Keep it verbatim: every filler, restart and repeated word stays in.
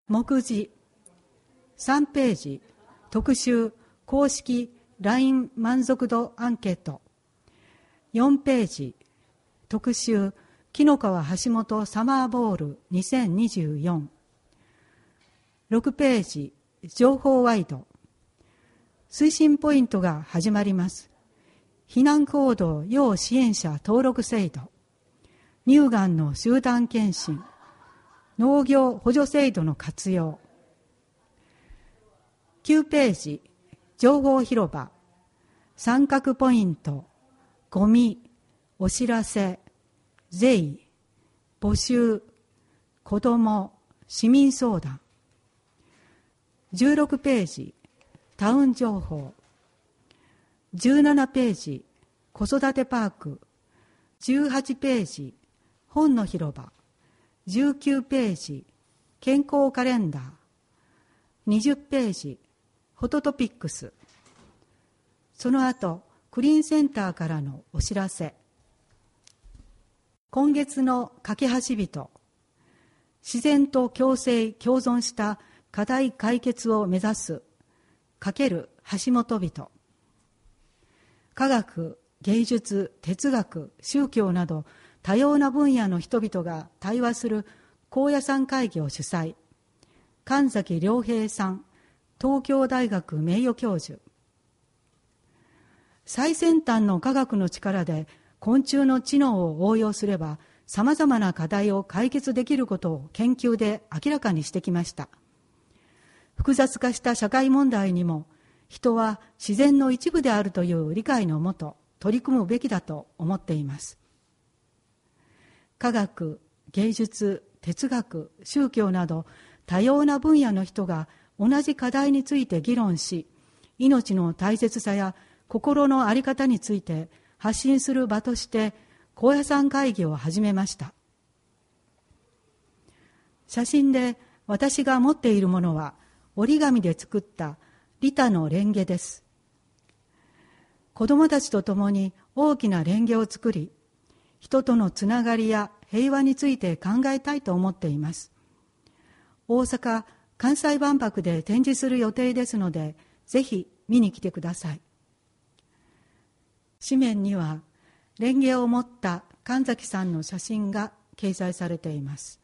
目次さんページ、特集公式 ライン 満足度アンケート。よんページ、特集紀の川橋本サマーボールにせんにじゅうよん。ろくページ、情報ワイド。推進ポイントが始まります。避難行動要支援者登録制度、乳がんの集団検診、農業補助制度の活用。きゅうページ、情報広場、三角ポイント、ゴミ、お知らせ、税、募集、子ども、市民相談。じゅうろくページ、タウン情報。じゅうななページ、子育てパーク。じゅうはちページ、本の広場。じゅうきゅうページ、健康カレンダー。にじゅうページ、フォトトピックス。その後、クリーンセンターからのお知らせ。今月の架け橋人、自然と共生共存した課題解決を目指すかける橋本人。科学、芸術、哲学、宗教など多様な分野の人々が対話する高野山会議を主催。神崎良平さん、東京大学名誉教授。最先端の科学の力で昆虫の知能を応用すればさまざまな課題を解決できることを研究で明らかにしてきました。複雑化した社会問題にも人は自然の一部であるという理解のもと取り組むべきだと思っています。科学、芸術、哲学、宗教など多様な分野の人が同じ課題について議論し、命の大切さや心の在り方について発信する場として高野山会議を始めました。写真で私が持っているものは折り紙で作った利他の蓮華です。子どもたちと共に大きな蓮華を作り、人とのつながりや平和について考えたいと思っています。大阪・関西万博で展示する予定ですので、ぜひ見に来てください。紙面には蓮華を持った神崎さんの写真が掲載されています。